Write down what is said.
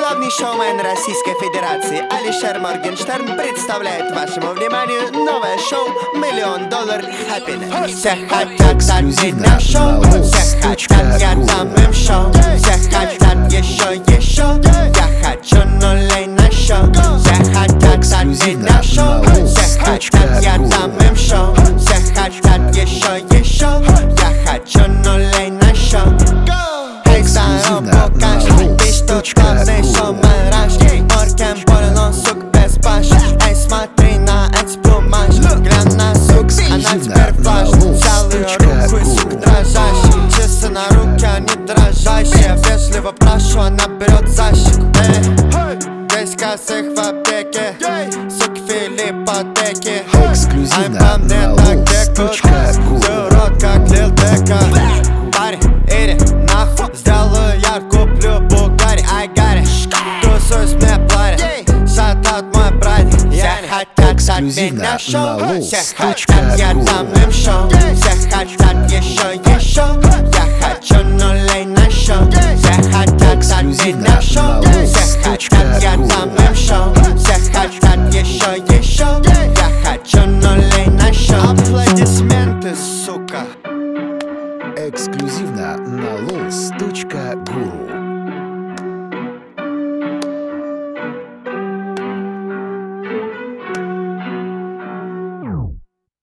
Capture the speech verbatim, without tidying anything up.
Главный шоумен Российской Федерации Алишер Моргенштерн представляет вашему вниманию новое шоу «Миллион долларов Happiness». Все хотят стать на шоу, все хотят, я дам им шоу. Все хотят еще, еще, я хочу нулей на шоу. Все хотят стать на шоу, все хотят, я дам им шоу. Все хотят еще, еще, я хочу нулей на шоу. Эй, здорово, каждый ты что тотный шоумен рашки. Оркем больно, сук без баш. Эй, смотри на эти плюмаш. Глянь на сук, она теперь флаш. Взял ее руку и сук дрожащий. Часы на руке, они дрожащие. Вежливо прошу, она берет за щеку. Эй, здесь косых в аптеке. Суки Филиппа Деки. Ай, по мне так декут. Ты урод, как Лил Дека. Парень, иди нахуй. Сделаю я, куплю Бугари, I got it. Тусуюсь мне платят, шатаут мой братик. Все хотят стать меня шоу, все хотят, я дам им шоу. Все хотят еще, еще, я хочу нулей на шоу. Все хотят стать меня шоу, все хотят, я дам им шоу. Все хотят еще, еще, я хочу нулей на шоу. Аплодисменты, сука. Эксклюзивно на лолс точка гуру.